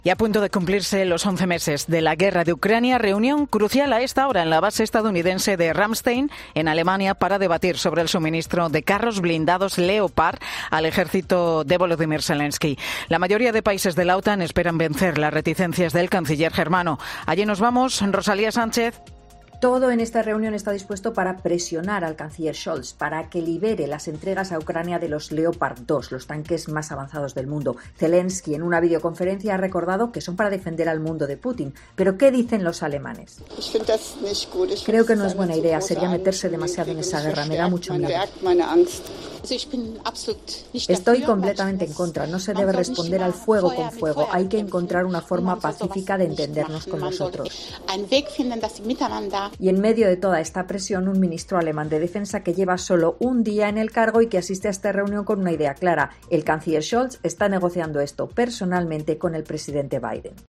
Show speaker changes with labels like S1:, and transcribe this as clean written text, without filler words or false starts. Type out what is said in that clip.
S1: Y a punto de cumplirse los 11 meses de la guerra de Ucrania, reunión crucial a esta hora en la base estadounidense de Ramstein, en Alemania, para debatir sobre el suministro de carros blindados Leopard al ejército de Volodymyr Zelensky. La mayoría de países de la OTAN esperan vencer las reticencias del canciller germano. Allí nos vamos, Rosalía Sánchez.
S2: Todo en esta reunión está dispuesto para presionar al canciller Scholz para que libere las entregas a Ucrania de los Leopard 2, los tanques más avanzados del mundo. Zelensky en una videoconferencia ha recordado que son para defender al mundo de Putin. ¿Pero qué dicen los alemanes? Creo que no es buena idea, sería meterse demasiado en esa guerra, me da mucho miedo. Estoy completamente en contra, no se debe responder al fuego con fuego, hay que encontrar una forma pacífica de entendernos con nosotros. Y en medio de toda esta presión, un ministro alemán de defensa que lleva solo un día en el cargo y que asiste a esta reunión con una idea clara. El canciller Scholz está negociando esto personalmente con el presidente Biden.